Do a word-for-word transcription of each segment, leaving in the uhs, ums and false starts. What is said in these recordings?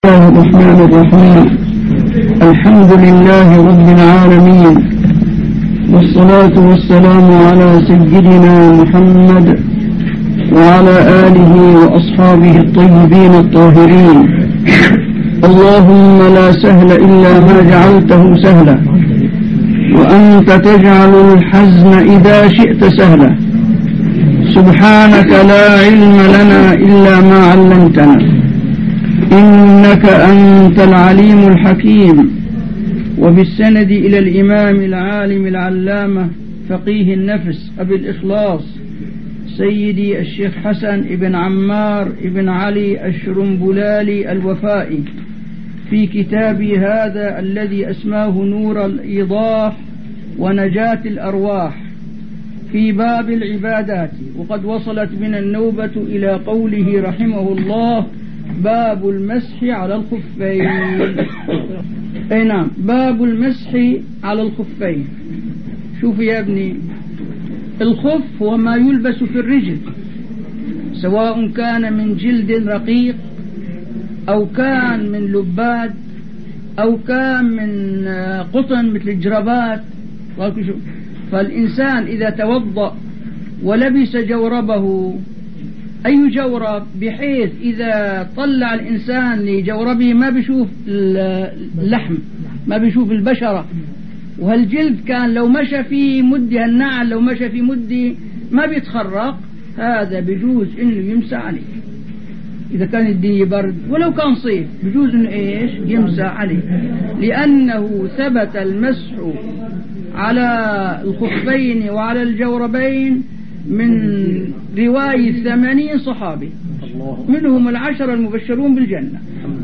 الله الرحمن الرحيم. الحمد لله رب العالمين، والصلاة والسلام على سيدنا محمد وعلى آله وأصحابه الطيبين الطاهرين. اللهم لا سهل إلا ما جعلته سهلا، وأنت تجعل الحزن إذا شئت سهلا. سبحانك لا علم لنا إلا ما علمتنا، إنك أنت العليم الحكيم. وبالسند إلى الإمام العالم العلامة فقيه النفس أبي الإخلاص سيدي الشيخ حسن ابن عمار ابن علي الشرنبلالي الوفائي في كتابي هذا الذي أسماه نور الإيضاح ونجاة الأرواح في باب العبادات. وقد وصلت من النوبة إلى قوله رحمه الله: باب المسح على الخفين. اي نعم، باب المسح على الخفين. شوف يا ابني، الخف هو ما يلبس في الرجل، سواء كان من جلد رقيق او كان من لباد او كان من قطن مثل الجرابات. فالإنسان إذا توضأ ولبس جوربه، أي جورب؟ بحيث إذا طلع الإنسان لجوربه ما بيشوف اللحم، ما بيشوف البشرة. وهالجلد كان لو مشى في مدة، النعل لو مشى في مدة ما بيتخرق، هذا بيجوز إنه يمسح عليه. إذا كان الدنيا برد ولو كان صيف بيجوز إنه إيش يمسح عليه، لأنه ثبت المسح على الخفين وعلى الجوربين من رواية ثمانين صحابي، منهم العشر المبشرون بالجنة.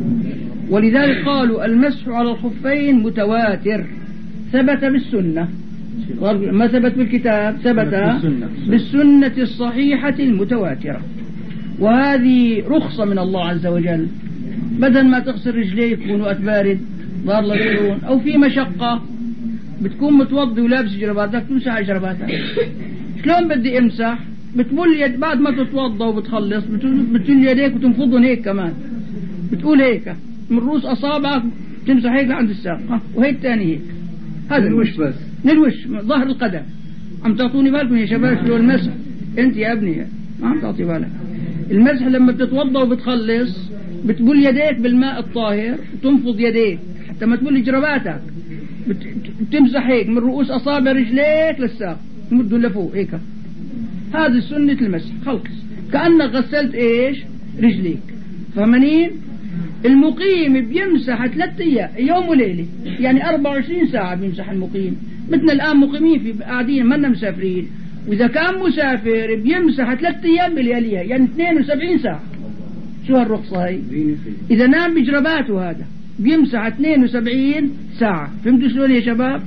ولذلك قالوا المسح على الخفين متواتر، ثبت بالسنة، ما ثبت بالكتاب، ثبت بالسنة الصحيحة المتواترة. وهذه رخصة من الله عز وجل، بدل ما تغسل رجليك يكون وقت بارد ضار للعيون أو في مشقة، بتكون متوضي ولابس جرباتك تمسح على جرباتك. شلون بدي امسح؟ بتبل يد بعد ما تتوضا وبتخلص، بتبل يديك وتنفضهم هيك كمان، بتقول هيك من رؤوس اصابعك تمسح هيك لعند الساق، وهيك ثاني هيك. هذا الوش بس، نلوش ظهر القدم. عم تعطوني بالكم يا شباب شلون المسح؟ انت يا ابني ما عم تعطي بالك. المسح لما بتتوضا وبتخلص بتبل يديك بالماء الطاهر وتنفض يديك حتى ما تبل جرباتك، بتمسح هيك من رؤوس اصابع رجليك للساق، تمدوا لفوق هيك. هذه سنة المسح، خلص كأنك غسلت ايش؟ رجليك. فهمانين؟ المقيم بيمسح ثلاثة ايام، يوم وليلة، يعني أربعة وعشرين ساعة بيمسح المقيم. مثل الآن مقيمين في قاعدين منا مسافرين، وإذا كان مسافر بيمسح ثلاثة ايام بلياليها، يعني اثنين وسبعين ساعة. شو هالرخصة هاي؟ إذا نام بجرباته هذا بيمسح اثنين وسبعين ساعة. فهمتوا شلون يا شباب؟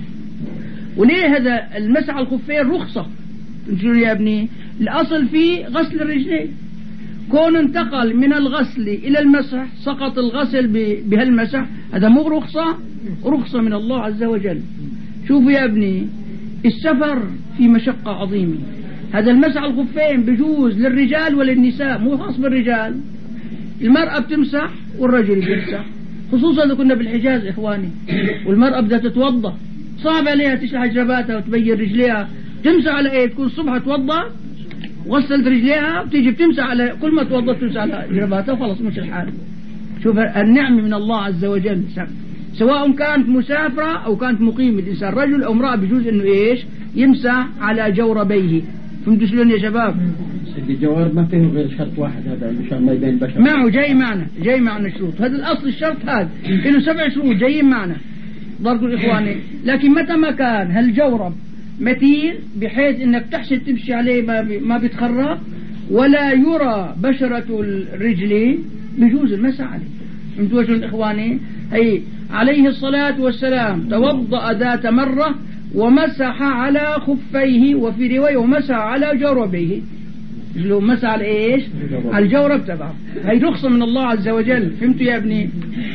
وليه هذا المسح على الخفين رخصة؟ شلون يا ابني؟ الأصل فيه غسل الرجلين، كون انتقل من الغسل إلى المسح سقط الغسل بهالمسح، هذا مو رخصة؟ رخصة من الله عز وجل. شوفوا يا ابني، السفر في مشقة عظيمة. هذا المسح على الخفين بجوز للرجال وللنساء، مو خاص بالرجال. المرأة بتمسح والرجل بيمسح، خصوصا إذا كنا بالحجاز إخواني، والمرأة بدها تتوضأ صعب عليها تشلح جرباتها وتبين رجليها، تمسح على ايه؟ تكون الصبح توضأ وغسلت رجليها وتيجي بتمسح على كل ما توضأت تمسح على جرباتها وخلص مش الحال. شوف النعمة من الله عز وجل، سواء كانت مسافرة أو كانت مقيم الإنسان، رجل أو امرأة بيجوز إنه إيش يمسح على جوربيه. فهمتوا شلون يا شباب؟ الجوارب ما فيه غير شرط واحد، هذا مشان ما يبين البشر. معه جاي معنا، جاي معنا شروط. هذا الأصل الشرط هذا إنه سبع شروط جايين معنا ضربوا الإخواني. لكن متى ما كان هالجورب متين بحيث إنك تحسن تمشي عليه ما بيتخرق ولا يرى بشرة الرجل بيجوز المسح عليه. فهمتوا شلون إخواني؟ هي عليه الصلاة والسلام توضأ ذات مرة ومسح على خفيه، وفي رواية ومسح على جوربيه. لو مسح على ايش؟ على الجورب تبعه. هي رخصة من الله عز وجل. فهمتوا يا ابني؟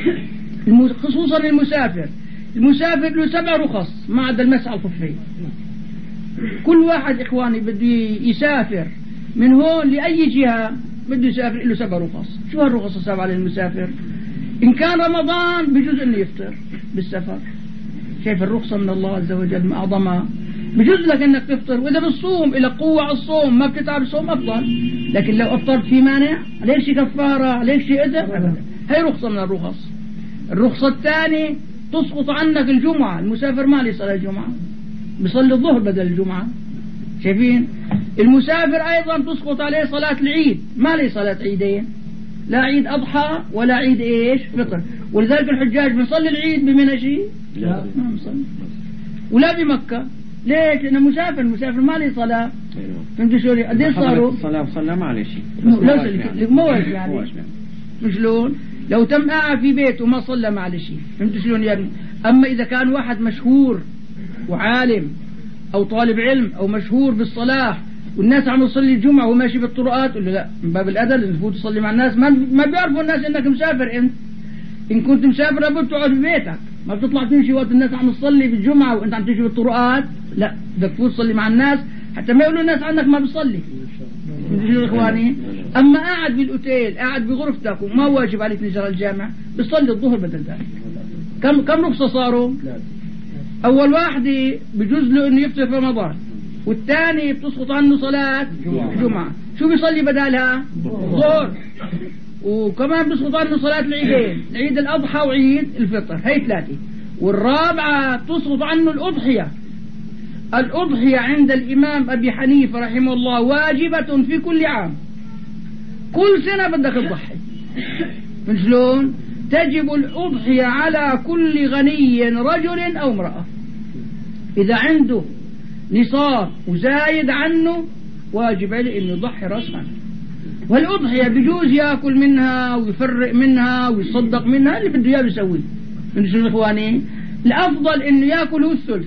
خصوصا المسافر، المسافر له سبع رخص ما عدا المسح على الخفين. كل واحد إخواني بده يسافر من هون لأي جهة بده يسافر له سبع رخص. شو هالرخص السبعة للمسافر؟ إن كان رمضان بجوز أنه يفطر بالسفر. شايف الرخصة من الله عز وجل ما أعظمها. بجوز لك أنك تفطر، وإذا بالصوم إلى قوة على الصوم ما بتتعب الصوم أفضل. لكن لو أفطرت في مانع ليش كفارة ليش إذا هي رخصة من الرخص. الرخصة الثانية تسقط عنك الجمعة. المسافر ما لي صلاة الجمعة بيصلي الظهر بدل الجمعة. شايفين المسافر أيضا تسقط عليه صلاة العيد، ما لي صلاة عيدين، لا عيد أضحى ولا عيد إيش فطر. ولذلك الحجاج بنصلي العيد بمنى شيء لا ما بنصلي، ولا بمكة. ليش؟ لأنه مسافر مسافر ما لي صلاة. فهمتوا شلون؟ قديش صاروا؟ الصلاة وصلى ما عليه شيء. مو واجب يعني. مش شلون؟ لو تم قاعد في بيته وما صلى ما عليه شيء. فهمتوا شلون يعني؟ أما إذا كان واحد مشهور وعالم أو طالب علم أو مشهور بالصلاة والناس عم يصلي الجمعة وماشي بالطرقات، قل له لا من باب الأدب إن تفوت تصلي مع الناس. ما ما بيعرفوا الناس إنك مسافر. أنت إن كنت مسافر لابد تقعد في بيتك، ما بتطلع تمشي وقت الناس عم تصلي بالجمعة وأنت عم تمشي بالطرقات. لا بدك تفوت تصلي مع الناس حتى ما يقولوا الناس عنك ما بتصلي. شو إخواني؟ أما قاعد بالأوتيل قاعد بغرفتك وما واجب عليك نزل الجامع بتصلي الظهر بدل ذلك. كم كم رخصة صاروا؟ أول واحدة بجوز له إنه يفطر في رمضان، والثاني بتسقط عنه صلاة جمعة. شو بيصلي بدالها؟ ظهر. وكمان بتسقط عنه صلاة العيدين، عيد الأضحى وعيد الفطر، هي ثلاثة. والرابعة بتسقط عنه الأضحية. الأضحية عند الإمام أبي حنيفة رحمه الله واجبة في كل عام، كل سنة بدك تضحي. من شلون؟ تجب الأضحية على كل غني رجل أو امرأة، إذا عنده نصاب وزايد عنه واجب عليه إنه يضحي رأسا. والأضحية بجوز يأكل منها ويفرق منها ويصدق منها، اللي بده إياه بيسويه. من شلون إخواني؟ الأفضل إنه يأكله الثلث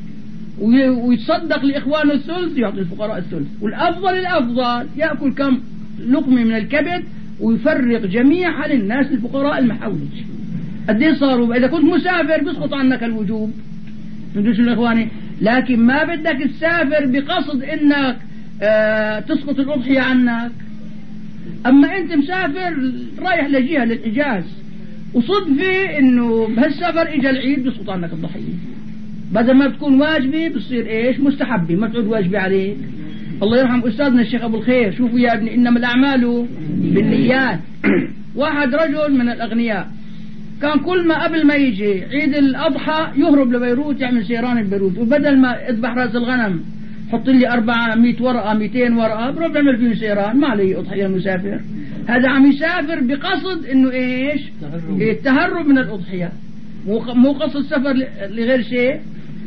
ويتصدق لإخوانه الثلث، يعطي الفقراء الثلث. والأفضل الأفضل يأكل كم لقمة من الكبد ويفرق جميعها للناس الفقراء المحاوج. قديه صاروا؟ إذا كنت مسافر بيسقط عنك الوجوب. فهمتوا شو إخواني؟ لكن ما بدك تسافر بقصد إنك آه تسقط الأضحية عنك. أما أنت مسافر رايح لجهة للحجاز وصدفة إنه بهالسفر إجا العيد بيسقط عنك الضحية، بدل ما بتكون واجبة بتصير إيش مستحبة، ما تعود واجبة عليك. الله يرحم أستاذنا الشيخ أبو الخير، شوفوا يا ابني إنما الأعمال بالنيات. واحد رجل من الأغنياء كان كل ما قبل ما يجي عيد الأضحى يهرب لبيروت يعمل سيران ببيروت، وبدل ما يذبح رأس الغنم حط لي أربعمية ورقة مئتين ورقة بروح بعمل فيه سيران، ما عليه أضحية المسافر. هذا عم يسافر بقصد إنه إيش التهرب من الأضحية، مو قصد سفر لغير شيء.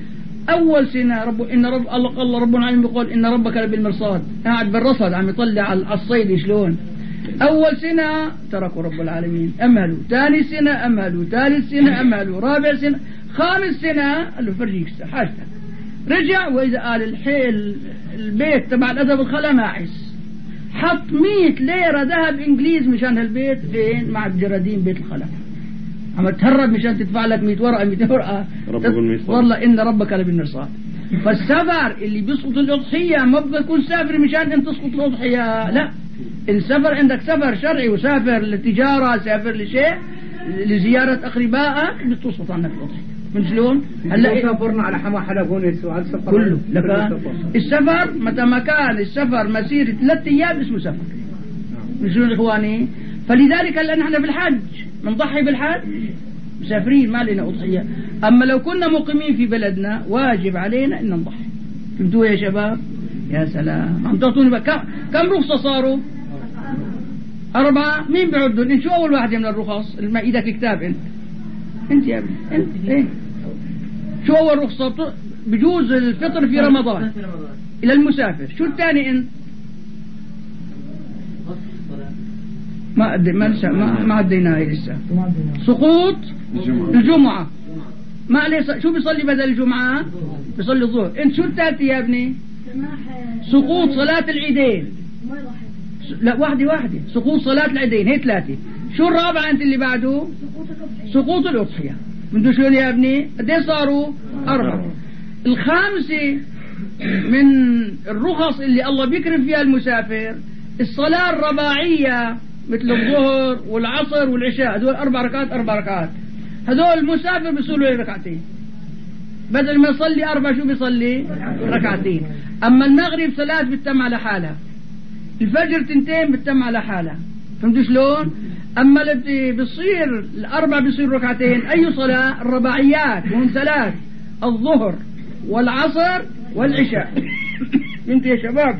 أول سنة رب إن رب الله الله ربنا العالمين بيقول إن ربك لبالمرصاد، قاعد بالرصد عم يطلع على الصيد شلون. أول سنة تركوا رب العالمين أملوا، ثاني سنة أملوا، ثالث سنة أملوا، رابع سنة، خامس سنة قال له فرجيك حاجتك. رجع وإذا قال الحيل البيت تبع الأدب الخلا ماعس، حط مية ليرة ذهب إنجليز مشان هالبيت فين مع الجرادين بيت الخلا. عم تهرب مشان تدفع لك مئة ورقة مئتين ورقة. والله إن ربك لبالمرصاد. فالسفر اللي بيسقط الأضحية ما بيكون سافر مشان أن تسقط الأضحية، لا. السفر عندك سفر شرعي وسافر للتجارة، سافر لشيء لزيارة أقربائك بتسقط عنك الأضحية. من شلون؟ هلا سافرنا على حما حلقونس وعلى السفر كله. لكن السفر متى ما كان السفر مسيرة ثلاث أيام اسمه سفر. من شلون إخواني؟ فلذلك لأن احنا بالحج بنضحي بالحج مسافرين ما لنا أضحية. أما لو كنا مقيمين في بلدنا واجب علينا إن نضحي. فهمتوا يا شباب؟ يا سلام عم تعطوني بقى كم كم رخصة صاروا؟ أربعة. مين بيعدون؟ إن شو أول واحدة من الرخص؟ ما إيدك الكتاب أنت أنت يا ابني أنت إيه؟ شو أول رخصة؟ بجوز الفطر في رمضان إلى المسافر. شو الثاني أنت؟ ما أدي ما لسه ما ما عديناها لسه. سقوط الجمعة ما عليه. شو بيصلي بدل الجمعة؟ بيصلي الظهر. أنت شو الثالث يا ابني؟ سقوط صلاة العيدين. لا واحدة واحدة. سقوط صلاة العيدين هي ثلاثة. شو الرابعة أنت اللي بعده؟ سقوط الأضحية. من شو يا ابني؟ قديه صاروا؟ أربعة. الخامسة من الرخص اللي الله بيكرم فيها المسافر الصلاة الرباعية مثل الظهر والعصر والعشاء، هذول أربع ركعات أربع ركعات. هذول المسافر بيصلوا له ركعتين، بدل ما يصلي أربع شو بيصلي ركعتين. أما المغرب ثلاث بتتم على حالها، الفجر تنتين بتتم على حالها. فهمتوا شلون؟ أما اللي بيصير الأربع بيصير ركعتين. أي صلاة؟ الرباعيات وهم ثلاث، الظهر والعصر والعشاء. انت يا شباب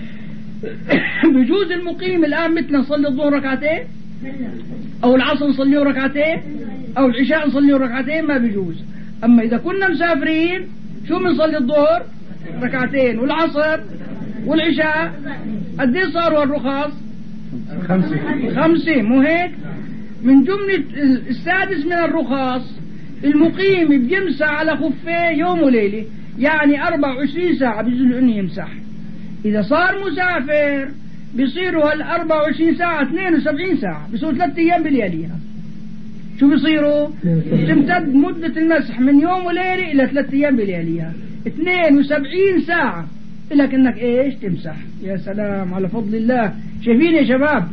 بيجوز المقيم الآن مثل نصلي الظهر ركعتين أو العصر نصليه ركعتين أو العشاء نصليه ركعتين؟ ما بيجوز. أما إذا كنا مسافرين شو بنصلي؟ الظهر ركعتين والعصر والعشاء. قد ايه صاروا الرخص؟ خمسة خمسة، مو هيك؟ من جملة السادس من الرخص المقيم بيمسح على خفيه يوم وليلة، يعني أربع وعشرين ساعة بيجوز إنه يمسح. إذا صار مسافر بيصيروا هالأربع وعشرين ساعة اثنين وسبعين ساعة، بيصيروا ثلاثة أيام بلياليها. شو بيصيروا؟ تمتد مدة المسح من يوم وليلة إلى ثلاثة أيام بلياليها، اثنين وسبعين ساعة لك إنك إيش تمسح. يا سلام على فضل الله. شايفين يا شباب؟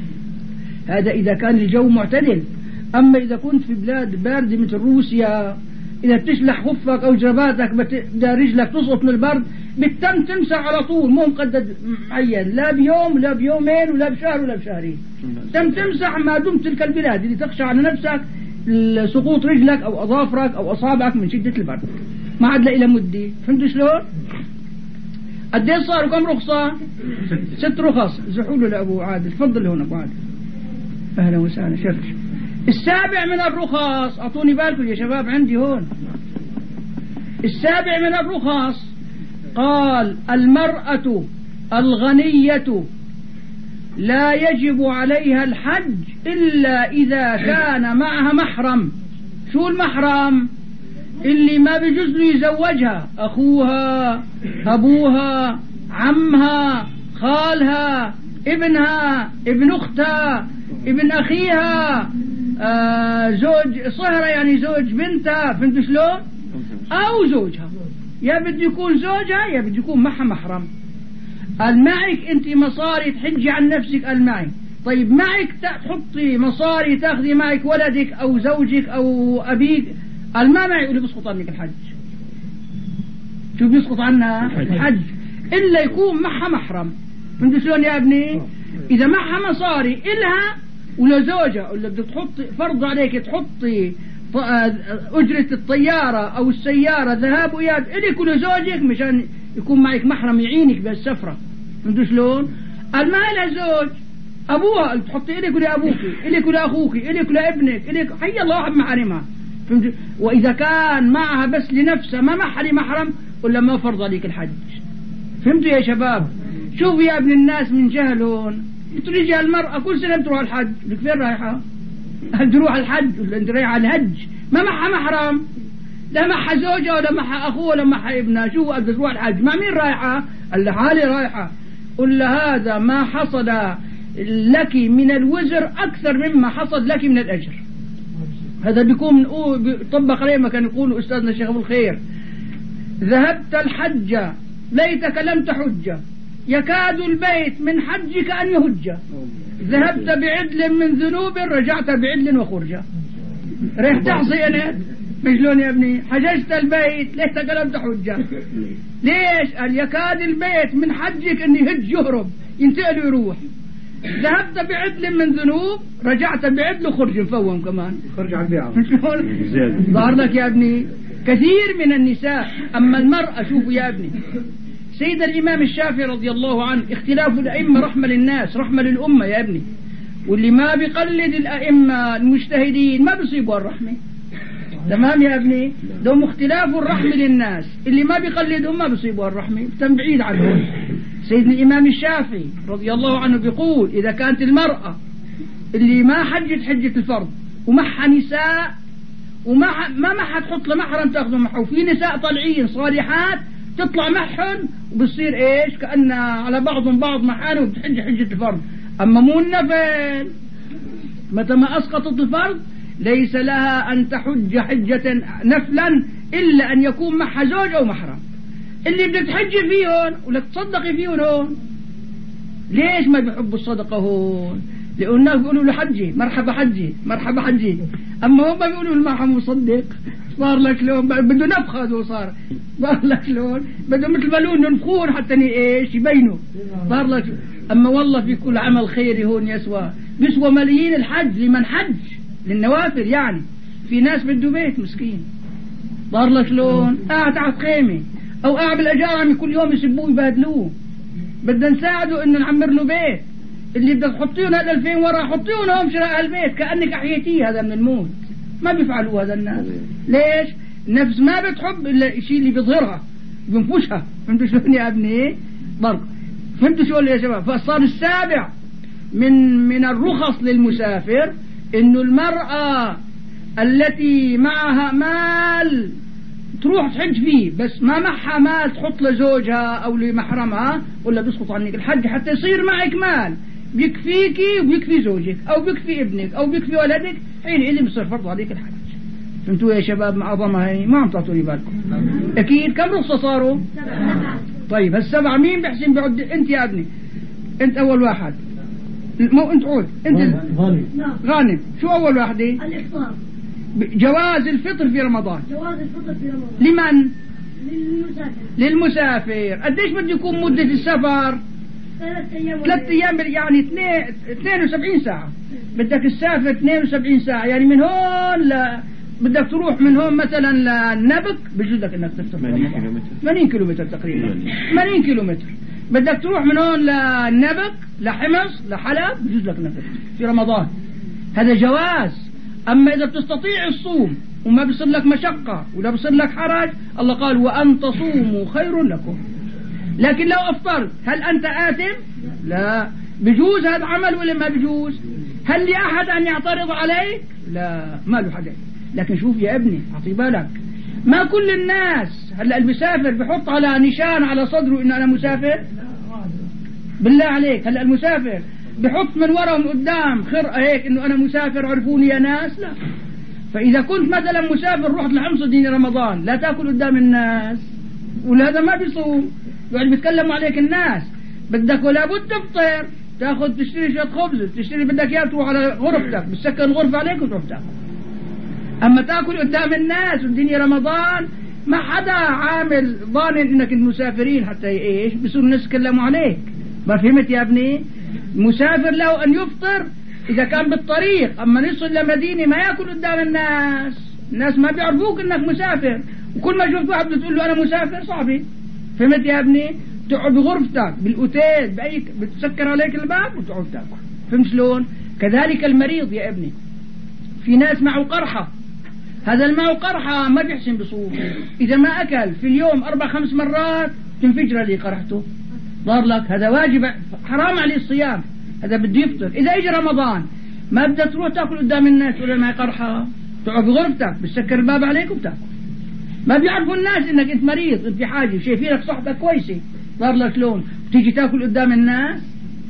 هذا إذا كان الجو معتدل. أما إذا كنت في بلاد باردة مثل روسيا، إذا بتشلح خفك أو جرباتك بدأ رجلك تسقط من البرد بتتم تمسح على طول، مو مقدد معين، لا بيوم لا بيومين ولا بشهر ولا بشهرين. تم تمسح ما دمت تلك البلاد اللي تخشى على نفسك سقوط رجلك أو أظافرك أو أصابعك من شدة البرد، ما عاد إلى مدة. فهمتوا شلون؟ قديش صاروا كم رخصة؟ ست رخص. زحوا له لأبو عادل. تفضل هنا أبو عادل. أهلا وسهلا. شرف. السابع من الرخص، أعطوني بالكم يا شباب عندي هون. السابع من الرخص قال المرأة الغنية لا يجب عليها الحج إلا إذا كان معها محرم. شو المحرم؟ اللي ما بيجوز له يزوجها، أخوها، أبوها، عمها، خالها، ابنها، ابن أختها، ابن أخيها، آه زوج صهرة يعني زوج بنتها. فهمتوا شلون؟ أو زوجها، يا بده يكون زوجها يا بده يكون معها محرم. قال معك أنت مصاري تحجي عن نفسك؟ قال معي. طيب معك تحطي مصاري تاخذي معك ولدك أو زوجك أو أبيك؟ قال ما معي. يقول بيسقط عنك الحج. شو بيسقط عنها؟ الحج إلا يكون معها محرم. فهمتوا شلون يا ابني؟ إذا معها مصاري إلها ولا زوجها ولا بدك تحطي، فرض عليك تحطي أجرة الطيارة أو السيارة ذهاب وإياب إليك ولا زوجك مشان يكون معك محرم يعينك بالسفرة. فهمتوا شلون؟ قال ما لها زوج، أبوها تحطي إليك ولا أبوك، إليك ولا أخوك، إليك ولا ابنك، إليك حي الله واحد محارمها. فهمتوا؟ وإذا كان معها بس لنفسها ما معها لمحرم ولا ما فرض عليك الحج. فهمتوا يا شباب؟ شوف يا ابن الناس من جهلون ترجع المرأة كل سنة بتروح الحج. لك فين رايحة؟ هل تروح الحج ولا انت رايحة الهج؟ ما معها محرم، لا معها زوجها ولا معها أخوه ولا معها ابنها. شو بدها تروح الحج مع مين رايحة؟ قال لها حالي رايحة. قل له هذا ما حصل لك من الوزر أكثر مما حصل لك من الأجر. هذا بيكون طبق عليه ما كان يقول أستاذنا الشيخ أبو الخير: ذهبت الحج ليتك لم تحج، يكاد البيت من حجك أن يهج، ذهبت بعدل من ذنوب رجعت بعدل وخرجة. ريح تحصي أنا مشلون يا ابني؟ حججت البيت ليتك لم تحج. ليش؟ قال يكاد البيت من حجك أن يهج يهرب ينتقل ويروح. ذهبت بعدل من ذنوب رجعت بعدل وخرج مفوم كمان خرج على البيعة. ظهر لك يا ابني كثير من النساء. أما المرأة شوفوا يا ابني، سيد الإمام الشافعي رضي الله عنه: اختلاف الأئمة رحمة للناس رحمة للأمة يا ابني، واللي ما بيقلد الأئمة المجتهدين ما بيصيبوا الرحمة. تمام يا ابني؟ دوم اختلاف الرحمة للناس، اللي ما بيقلدهم ما بيصيبوا الرحمة، تم بعيد عنهم. سيدنا الإمام الشافعي رضي الله عنه بيقول: إذا كانت المرأة اللي ما حجت حجة الفرض ومعها نساء وما ما معها تحط لمحرم تاخذه معها، وفي نساء طالعين صالحات تطلع معهن وبصير ايش كأن على بعضهم بعض محانه وبتحج حجة الفرض. أما مو النفل، متى ما أسقطت الفرض ليس لها أن تحج حجة نفلا إلا أن يكون معها زوج أو محرم. اللي بدك تحجي فيهن ولك تصدقي فيهن هون. ليش ما بيحبوا الصدقة هون؟ لأن الناس بيقولوا له حجي مرحبا حجي مرحبا حجي، أما هم بيقولوا له ما مصدق. صار لك لون بده نفخ هذا صار صار لك لون بده مثل بالون ينفخون حتى ايش يبينوا. صار لك أما والله في كل عمل خيري هون يسوى بيسوى ملايين الحج لمن حج للنوافل. يعني في ناس بده بيت مسكين صار لك لون قاعد تحت خيمة أو قاعد بالأجار عم كل يوم يسبوه يبهدلوه، بدنا نساعده إنه نعمر له بيت. اللي بدك تحطيهم هذا الفين ورا حطيهم هم شراء البيت كأنك أحيتيه هذا من الموت. ما بيفعلوا هذا الناس. ليش؟ نفس ما بتحب إلا الشيء اللي بيظهرها بينفشها. فهمتوا شلون يا ابني؟ برضه فهمتوا شلون يا شباب؟ فصار السابع من من الرخص للمسافر إنه المرأة التي معها مال تروح تحج فيه بس ما معها مال تحط لزوجها أو لمحرمها ولا بيسقط عنك الحج حتى يصير معك مال بيكفيكي وبيكفي زوجك أو بيكفي ابنك أو بيكفي ولدك، حين اللي بيصير فرض عليك الحج. فهمتوا يا شباب؟ معظمها هي ما عم تعطوني بالكم. أكيد كم رخصة صاروا؟ طيب هالسبعة مين بحسن بعد؟ أنت يا ابني أنت أول واحد. مو أنت عود أنت غانم. غانم شو أول واحدة؟ الإفطار. جواز الفطر في رمضان. جواز الفطر في رمضان لمن؟ للمسافر. للمسافر. قديش بده يكون مدة السفر؟ ثلاث أيام. ثلاث أيام يعني اثنين اثنين وسبعين ساعة. بدك تسافر اثنين وسبعين ساعة يعني من هون ل بدك تروح من هون مثلا للنبك بجوز لك انك تفطر ثمانين كيلومتر تقريبا ثمانين كيلومتر. بدك تروح من هون للنبك لحمص لحلب بجوز لك انك تفطر في رمضان. هذا جواز. أما إذا بتستطيع الصوم وما بيصير لك مشقة ولا بيصير لك حرج الله قال وأن تصوموا خير لكم. لكن لو أفطرت هل أنت آثم؟ لا. بجوز هذا عمل ولا ما بجوز؟ هل لأحد أن يعترض عليك؟ لا ما له حدا. لكن شوف يا ابني أعطي بالك ما كل الناس هلا اللي بيسافر بحط على نشان على صدره إنه أنا مسافر. بالله عليك هلا المسافر بحط من ورا ومن قدام خرقة هيك إنه أنا مسافر عرفوني يا ناس. لا. فإذا كنت مثلا مسافر رحت لحمص دين رمضان لا تأكل قدام الناس وهذا ما بيصوم يعني بيتكلموا عليك الناس. بدك ولا بد تفطر تاخذ تشتري شوية خبز تشتري بدك اياه تروح على غرفتك بتسكر الغرفة عليك وتروح تاكل. أما تاكل قدام الناس والدنيا رمضان ما حدا عامل ظانن إنك مسافرين حتى إيش بيصير الناس يتكلموا عليك. ما فهمت يا ابني؟ مسافر له أن يفطر إذا كان بالطريق. أما نصل لمدينة ما يأكل قدام الناس. الناس ما بيعرفوك إنك مسافر وكل ما شفت واحد بتقول له أنا مسافر صعبي. فهمت يا ابني؟ تقعد بغرفتك بالأوتيل بأي بتسكر عليك الباب وتقعد تاكل. فهمت شلون؟ كذلك المريض يا ابني في ناس معه قرحة. هذا الماء قرحة ما بيحسن بصوم. إذا ما أكل في اليوم أربع خمس مرات تنفجر لي قرحته. ضار لك هذا واجب حرام عليه الصيام. هذا بده يفطر. إذا إجى رمضان ما بدك تروح تأكل قدام الناس ولا ما قرحة تقعد بغرفتك بتسكر الباب عليك وبتاكل. ما بيعرفوا الناس إنك أنت مريض أنت حاجة شايفينك صحتك كويسة. ضار لك لون وتيجي تأكل قدام الناس.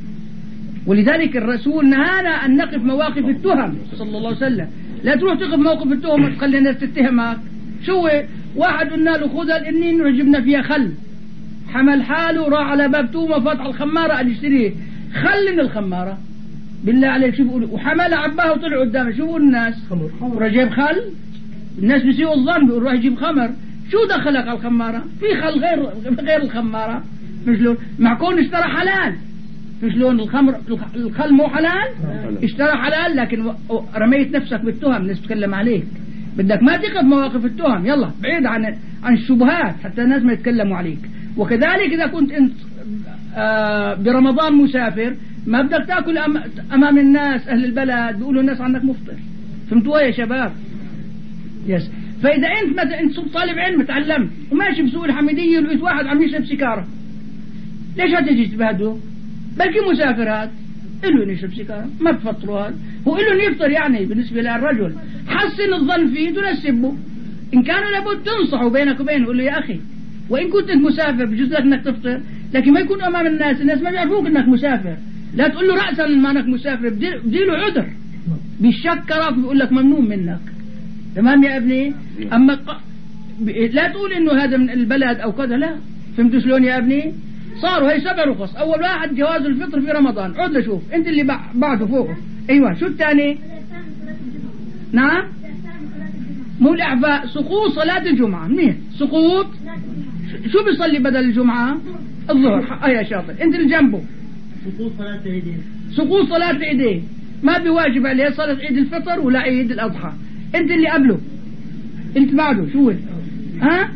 ولذلك الرسول نهانا أن نقف مواقف التهم صلى الله عليه وسلم. لا تروح تقف موقف التهم وتخلي الناس تتهمك. شو واحد قلنا له خذ الإنين وجبنا فيها خل حمل حاله راح على باب تومه فتح الخمارة قال يشتري خل من الخمارة. بالله عليك شو بيقولوا وحمل عباه وطلع قدامه شو بيقول الناس؟ راح جايب خل. الناس بيسيئوا الظن بيقولوا راح يجيب خمر. شو دخلك على الخمارة؟ في خل غير غير الخمارة. شلون مع كون اشترى حلال شلون الخمر الخل مو حلال اشترى حلال لكن رميت نفسك بالتهم الناس تتكلم عليك. بدك ما تقف مواقف التهم يلا بعيد عن عن الشبهات حتى الناس ما يتكلموا عليك. وكذلك إذا كنت أنت آه برمضان مسافر ما بدك تأكل أمام الناس أهل البلد بيقولوا الناس عنك مفطر. فهمتوا يا شباب؟ يس. فإذا أنت مثلا أنت طالب علم تعلمت وماشي بسوق الحميدية ولقيت واحد عم يشرب سيجارة ليش هتجي تبهده؟ بلكي مسافر هذا إله يشرب سيجارة ما بفطروا هذا هو إله يفطر يعني بالنسبة للرجل. حسن الظن فيه دون السبه. إن كانوا لابد تنصحوا بينك وبينه قول له يا أخي وإن كنت أنت مسافر بجوز لك إنك تفطر لكن ما يكون أمام الناس الناس ما بيعرفوك إنك مسافر. لا تقول له رأسا ما إنك مسافر بديله عذر بيشكرك بيقول لك ممنوع منك. تمام يا ابني؟ أما ق... لا تقول إنه هذا من البلد أو كذا لا. فهمتوا شلون يا ابني؟ صاروا هي سبع رخص. أول واحد جواز الفطر في رمضان، عد لشوف أنت اللي بعده فوقه. أيوة، شو الثاني؟ نعم، مو الإعفاء، سقوط صلاة الجمعة. منيح، سقوط. شو بيصلي بدل الجمعة؟ الظهر. أي يا شاطر، أنت اللي جنبه. سقوط صلاة العيدين. سقوط صلاة العيدين ما بيواجب عليه صلاة عيد الفطر ولا عيد الأضحى. أنت اللي قبله، أنت بعده شو؟ ها؟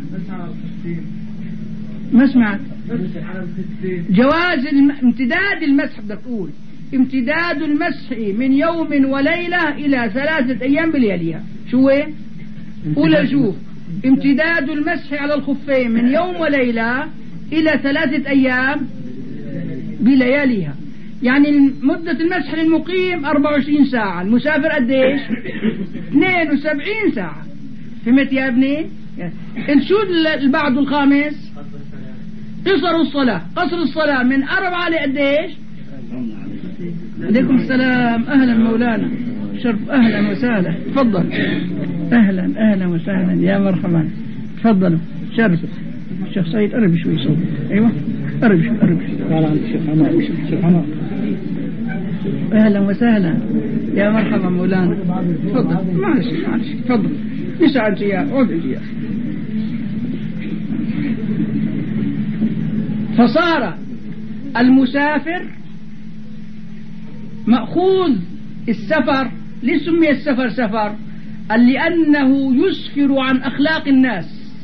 ما سمعت. جواز الم... امتداد المسح، بدك تقول امتداد المسح من يوم وليلة إلى ثلاثة أيام بلياليها. شو هي؟ قول شوف، امتداد المسح على الخفين من يوم وليلة إلى ثلاثة أيام بلياليها. يعني مدة المسح للمقيم أربعة وعشرين ساعة، المسافر قديش؟ اثنين وسبعين ساعة. فهمت يا ابني؟ شو اللي بعده الخامس؟ قصر الصلاة. قصر الصلاة من أربعة لقديش؟ عليكم السلام، أهلا مولانا، شرف، أهلا وسهلا، تفضل. أهلا أهلا وسهلا، يا مرحبا، تفضلوا، شرف. الشيخ سعيد قرب شوي صوت. أيوة، قرب شوي، قرب شوي. قال عن الشيخ عمر. الشيخ عمر، أهلا وسهلا، يا مرحبا مولانا، تفضل. معلش معلش، تفضل. يسعد يا عود يا. فصار المسافر مأخوذ السفر. ليه سمي السفر سفر؟ لأنه يسفر عن أخلاق الناس.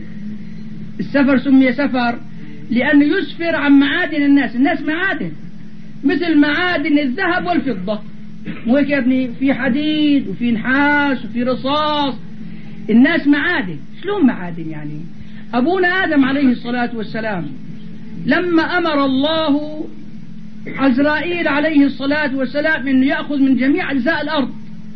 السفر سمي سفر لأنه يسفر عن معادن الناس. الناس معادن، مثل معادن الذهب والفضة، مو هيك يا ابني؟ في حديد وفي نحاس وفي رصاص. الناس معادن. شلون معادن يعني؟ أبونا آدم عليه الصلاة والسلام لما أمر الله عزرائيل عليه الصلاة والسلام أنه يأخذ من جميع أجزاء الأرض،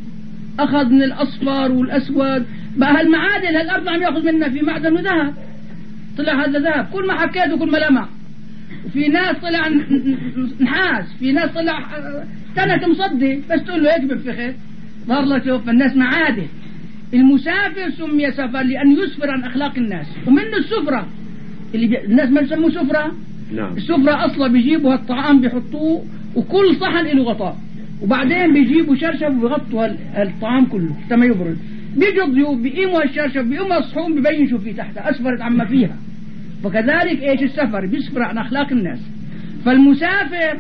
أخذ من الأصفر والأسود. بقى هالمعادن هالأرض عم يأخذ منها، في معدن ذهب، طلع هذا ذهب كل ما حكيته كل ما لمع. وفي ناس طلع نحاس، في ناس طلع تنت مصدي، بس تقول له هيك بفخر ظهر لك. شوف، الناس معادن. المسافر سمي سفر لأن يسفر عن أخلاق الناس. ومنه السفرة اللي بي... الناس ما يسموه سفرة. نعم. السفرة أصلا بيجيبوا هالطعام بيحطوه، وكل صحن له غطاء، وبعدين بيجيبوا شرشف وبيغطوا الطعام كله تما يبرد. بيجوا الضيوف بيقيموا هالشرشف، بيقوموا الصحون ببين شو في تحتها، أسفرت عما فيها. وكذلك إيش السفر بيسفر عن أخلاق الناس. فالمسافر،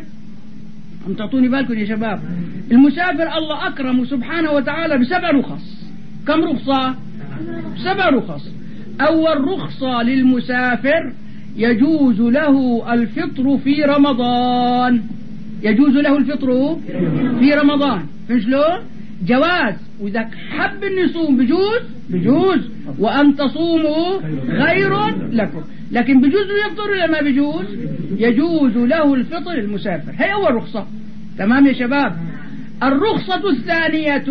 عم تعطوني بالكم يا شباب، المسافر الله أكرمه سبحانه وتعالى بسبع رخص. كم رخصة؟ سبع رخص. أول رخصة للمسافر يجوز له الفطر في رمضان. يجوز له الفطر في رمضان. فين شلون؟ جواز. وإذا حب أن يصوم بجوز بجوز، وأن تصوموا خير لكم. لكن بجوز يفطر ولا ما بجوز؟ يجوز له الفطر المسافر. هي أول رخصة. تمام يا شباب؟ الرخصة الثانية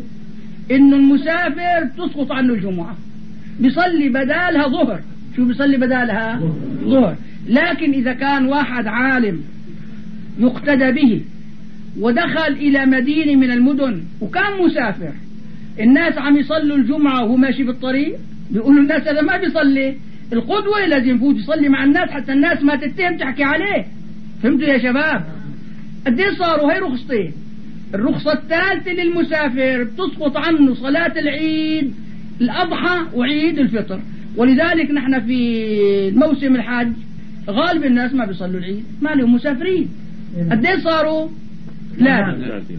إنه المسافر تسقط عنه الجمعة، بيصلي بدالها ظهر. شو بيصلي بدالها؟ ظهر. لكن إذا كان واحد عالم يقتدى به ودخل إلى مدينة من المدن وكان مسافر، الناس عم يصلوا الجمعة وهو ماشي بالطريق، بيقولوا الناس هذا ما بيصلي. القدوة لازم يفوت يصلي مع الناس حتى الناس ما تتهم تحكي عليه. فهمتوا يا شباب؟ قديه صاروا؟ هي رخصتين. الرخصة الثالثة للمسافر بتسقط عنه صلاة العيد الأضحى وعيد الفطر. ولذلك نحن في موسم الحج غالب الناس ما بيصلوا العيد، ما لهم مسافرين. قديه صاروا؟ لا.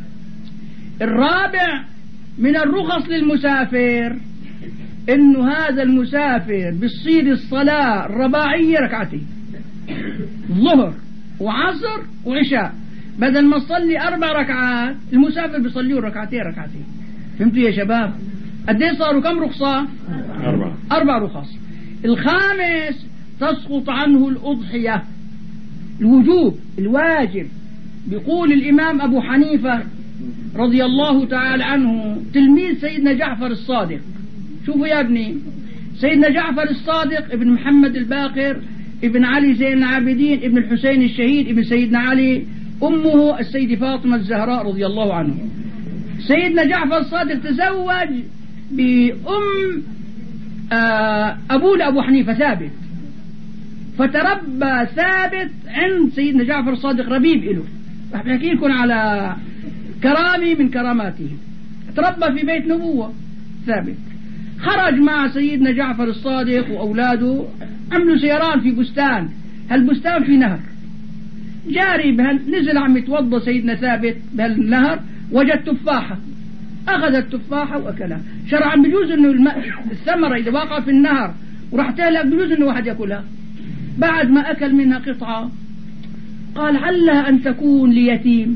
الرابع من الرخص للمسافر انه هذا المسافر بتصير الصلاة الرباعية ركعتين، ظهر وعصر وعشاء، بدل ما تصلي أربع ركعات المسافر بيصليه ركعتين ركعتين. فهمتوا يا شباب؟ قديه صاروا كم رخصة؟ أربع أربع رخص. الخامس تسقط عنه الأضحية، الوجوب الواجب. بيقول الإمام أبو حنيفة رضي الله تعالى عنه تلميذ سيدنا جعفر الصادق. شوفوا يا ابني، سيدنا جعفر الصادق ابن محمد الباقر ابن علي زين العابدين ابن الحسين الشهيد ابن سيدنا علي، أمه السيدة فاطمة الزهراء رضي الله عنه. سيدنا جعفر الصادق تزوج بأم أبوه لأبو حنيفة ثابت، فتربى ثابت عند سيدنا جعفر الصادق ربيب إله. رح بحكي لكم على كرامي من كراماته. تربى في بيت نبوة ثابت. خرج مع سيدنا جعفر الصادق وأولاده، عملوا سيران في بستان، هالبستان في نهر جاري بهال، نزل عم يتوضى سيدنا ثابت بهالنهر، وجد تفاحة، أخذ التفاحة وأكلها. شرعا بجوز أنه الماء الثمرة إذا وقع في النهر وراح تهلك بجوز أنه واحد يأكلها. بعد ما أكل منها قطعة قال علها أن تكون ليتيم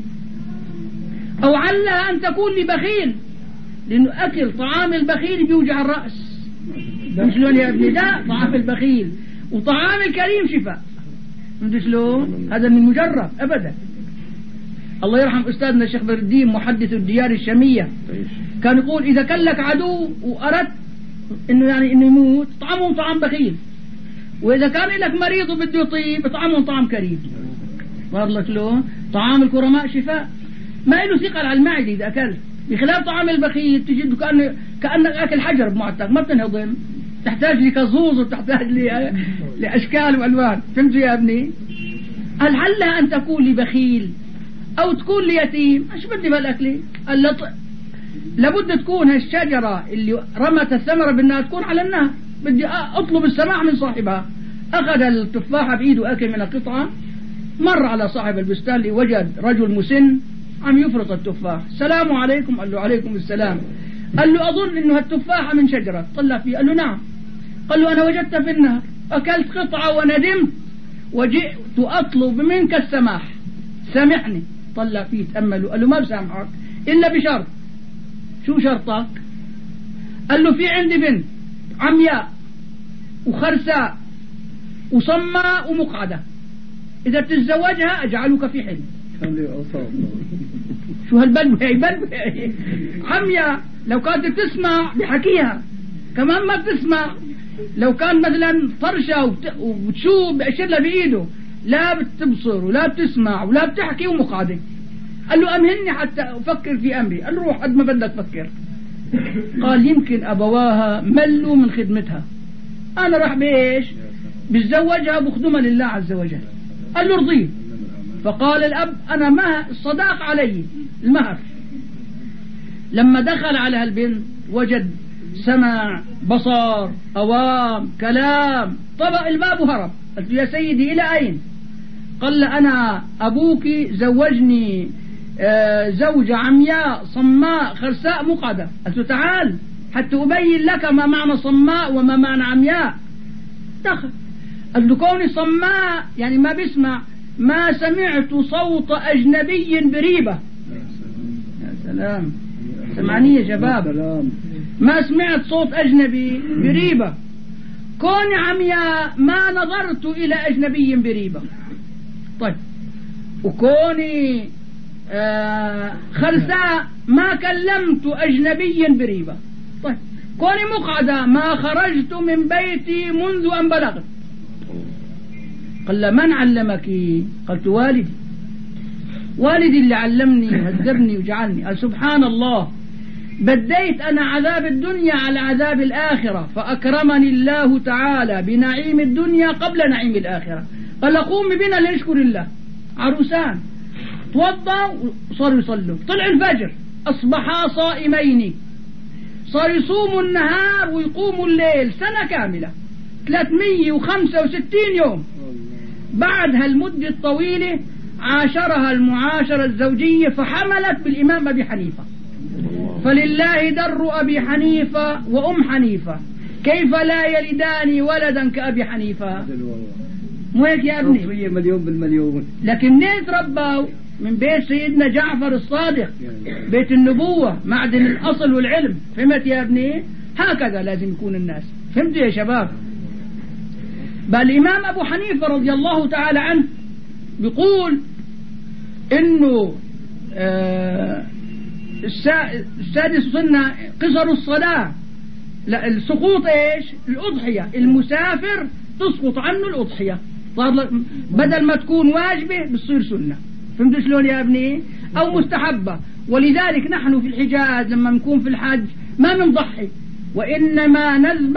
أو علها أن تكون لبخيل، لأنه أكل طعام البخيل بيوجع الرأس. شلون يا ابني؟ لا، طعام البخيل وطعام الكريم شفاء. فهمت شلون؟ هذا من مجرب أبدا. الله يرحم أستاذنا الشيخ بدر الدين محدث الديار الشامية كان يقول إذا كان لك عدو وأردت إنه يعني إنه يموت طعمهم طعام بخيل، وإذا كان لك مريض وبده يطيب طعمهم طعام كريم. والله شلون؟ طعام الكرماء شفاء، ما له ثقل على المعدة إذا أكلت، بخلاف طعام البخيل تجد كأنه كأنك أكل حجر بمعتق ما بتنهضم، تحتاج لكظوظ وتحتاج لأشكال وألوان. فهمت يا ابني؟ هل علها أن تكون لبخيل أو تكون ليتيم؟ ايش بدي بالأكل؟ قال لا، لابد تكون هالشجرة اللي رمت الثمرة بأنها تكون على النهر، بدي أطلب السماع من صاحبها. أخذ التفاحة بإيده أكل من القطعة، مر على صاحب البستان اللي وجد رجل مسن عم يفرط التفاح. السلام عليكم. قال له عليكم السلام. قال له أظن إنه هالتفاحة من شجرة. طلع فيه. قال له نعم. قال له أنا وجدتها في النهر، أكلت قطعة وندمت وجئت أطلب منك السماح، سامحني. طلع فيه تأمله. قال له ما بسامحك إلا بشرط. شو شرطك؟ قال له في عندي بنت عمياء وخرساء وصماء ومقعدة، إذا تتزوجها أجعلك في حلم. شو هالبلبة؟ بلبة عمياء، لو كانت بتسمع بحكيها كمان ما بتسمع. لو كان مثلا طرشة وبتشوف بأشر لها بإيده، لا بتبصر ولا بتسمع ولا بتحكي ومقعدة. قال له أمهلني حتى أفكر في أمري. قال له روح قد ما بدك فكر. قال يمكن أبواها ملوا من خدمتها، أنا راح بإيش؟ بتزوجها بخدمها لله عز وجل. قال له ارضيه. فقال الأب أنا ما الصداق علي المهر. لما دخل على هالبنت وجد سمع بصر أوام كلام، طبق الباب وهرب. قلت له يا سيدي إلى أين؟ قال له أنا أبوك زوجني آه زوجة عمياء صماء خرساء مقعدة. قلت له تعال حتى أبين لك ما معنى صماء وما معنى عمياء. دخل. قال له كوني صماء يعني ما بيسمع، ما سمعت صوت أجنبي بريبة. يا سلام، سمعني يا شباب، ما سمعت صوت أجنبي بريبة. كوني عمياء ما نظرت إلى أجنبي بريبة. طيب، وكوني آه خرساء ما كلمت أجنبي بريبة. طيب، كوني مقعدة ما خرجت من بيتي منذ أن بلغت. قال من علمك؟ قلت والدي. والدي اللي علمني وهذبني وجعلني. قال سبحان الله، بديت أنا عذاب الدنيا على عذاب الآخرة فأكرمني الله تعالى بنعيم الدنيا قبل نعيم الآخرة. قال قوم بنا لنشكر الله. عروسان توضوا وصاروا يصلوا، طلع الفجر أصبحا صائمين، صار يصوموا النهار ويقوموا الليل سنة كاملة، ثلاثمية وخمسة وستين يوم. بعد هالمدة الطويلة عاشرها المعاشرة الزوجية فحملت بالإمام أبي حنيفة. فلله در أبي حنيفة وأم حنيفة، كيف لا يلدان ولدا كأبي حنيفة؟ مو هيك يا ابني؟ مليون بالمليون. لكن منين تربوا؟ من بيت سيدنا جعفر الصادق، بيت النبوة، معدن الأصل والعلم. فهمت يا ابني؟ هكذا لازم يكون الناس. فهمت يا شباب؟ بل الإمام أبو حنيفة رضي الله تعالى عنه بيقول إنه آه السادس سنة قصر الصلاة. لا، السقوط إيش؟ الأضحية. المسافر تسقط عنه الأضحية، بدل ما تكون واجبة بتصير سنة. فهمت شلون يا ابني؟ أو مستحبة. ولذلك نحن في الحجاز لما نكون في الحج ما نضحي، وإنما نذبح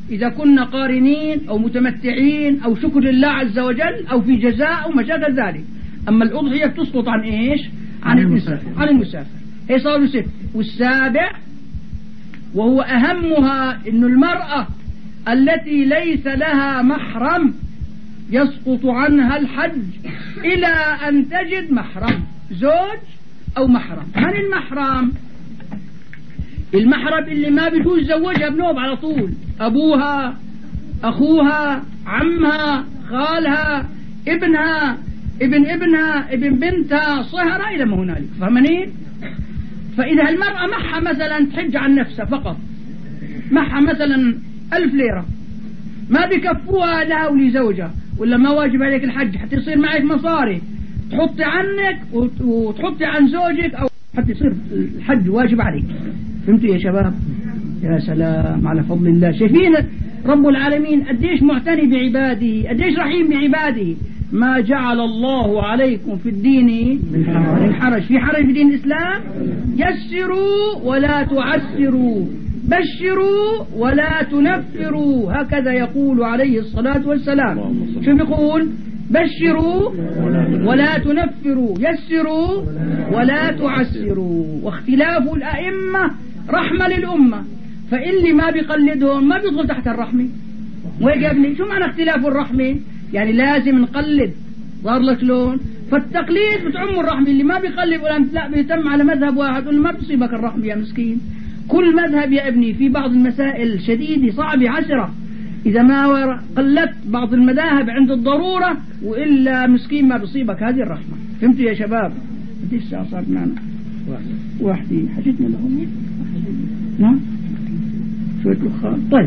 إذا كنا قارنين أو متمتعين أو شكر لله عز وجل أو في جزاء أو ما شابه ذلك. أما الأضحية تسقط عن إيش؟ عن المسافر. عن المسافر. هي صاروا ست. والسابع وهو أهمها إنه المرأة التي ليس لها محرم يسقط عنها الحج إلى أن تجد محرم، زوج أو محرم. من المحرم؟ المحرم اللي ما بيجوز زوجها بنوب على طول، أبوها، أخوها، عمها، خالها، ابنها، ابن ابنها، ابن بنتها، صهرة إلى ما هنالك. فهمنين؟ فإذا المرأة معها مثلا تحج عن نفسها فقط، معها مثلا ألف ليرة ما بكفوها لها ولزوجها، ولا ما واجب عليك الحج حتى يصير معك مصاري تحطي عنك وتحطي عن زوجك أو حتى يصير الحج واجب عليك. فهمتوا يا شباب؟ يا سلام على فضل الله. شايفين رب العالمين قديش معتني بعباده، قديش رحيم بعباده. ما جعل الله عليكم في الدين من حرج. في حرج في دين الإسلام؟ يسروا ولا تعسروا، بشروا ولا تنفروا، هكذا يقول عليه الصلاة والسلام. شو بيقول؟ بشروا ولا تنفروا، يسروا ولا تعسروا. واختلاف الأئمة رحمة للأمة، فإلي ما بيقلدهم ما بيدخل تحت الرحمة. ويجي يا ابني شو معنى اختلاف الرحمة؟ يعني لازم نقلد. ظهر لك لون؟ فالتقليد بتعم الرحمة. اللي ما بيقلد ولا لا بيتم على مذهب واحد ولا ما بيصيبك الرحمة يا مسكين. كل مذهب يا ابني في بعض المسائل شديدة صعبة عسرة، إذا ما قلدت بعض المذاهب عند الضرورة وإلا مسكين ما بيصيبك هذه الرحمة. فهمتوا يا شباب؟ قديش ساعة صار معنا؟ واحدة حجتنا لهم. نعم شوية الخال. طيب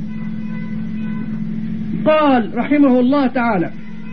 قال رحمه الله تعالى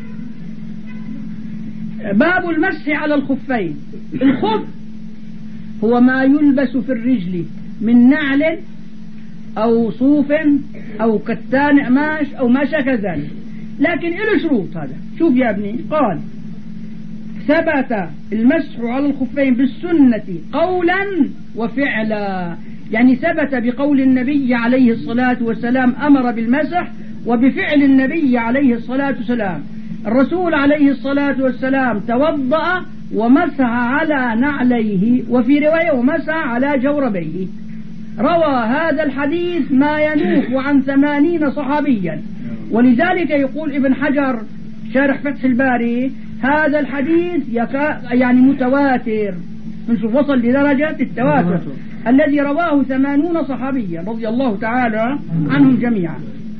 باب المسح على الخفين. الخف هو ما يلبس في الرجل من نعل أو صوف أو كتان قماش أو ما شاكل ذلك، لكن له شروط. هذا شوف يا ابني، قال ثبت المسح على الخفين بالسنة قولا وفعلا، يعني ثبت بقول النبي عليه الصلاة والسلام أمر بالمسح، وبفعل النبي عليه الصلاة والسلام. الرسول عليه الصلاة والسلام توضأ ومسح على نعليه، وفي رواية ومسح على جوربيه. روى هذا الحديث ما ينوح عن ثمانين صحابيا، ولذلك يقول ابن حجر شارح فتح الباري هذا الحديث يكا يعني متواتر، نشوف وصل لدرجة التواتر الذي رواه ثمانون صحابيا رضي الله تعالى عنهم جميعا.